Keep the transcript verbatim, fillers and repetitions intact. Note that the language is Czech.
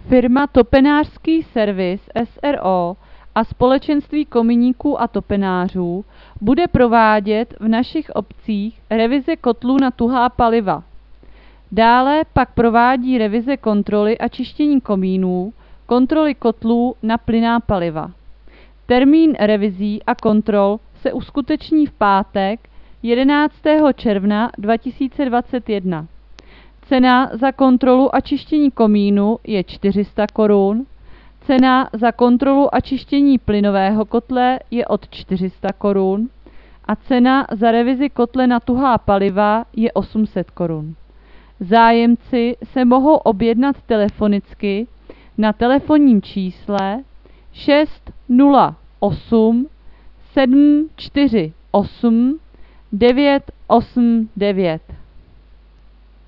Firma Topenářský servis S R O a Společenství kominíků a topenářů bude provádět v našich obcích revize kotlů na tuhá paliva. Dále pak provádí revize kontroly a čištění komínů, kontroly kotlů na plynná paliva. Termín revizí a kontrol se uskuteční v pátek jedenáctého června dva tisíce dvacet jedna. Cena za kontrolu a čištění komínu je čtyři sta korun, cena za kontrolu a čištění plynového kotle je od čtyři sta korun a cena za revizi kotle na tuhá paliva je osm set korun. Zájemci se mohou objednat telefonicky na telefonním čísle šest nula osm sedm čtyři osm devět osm devět.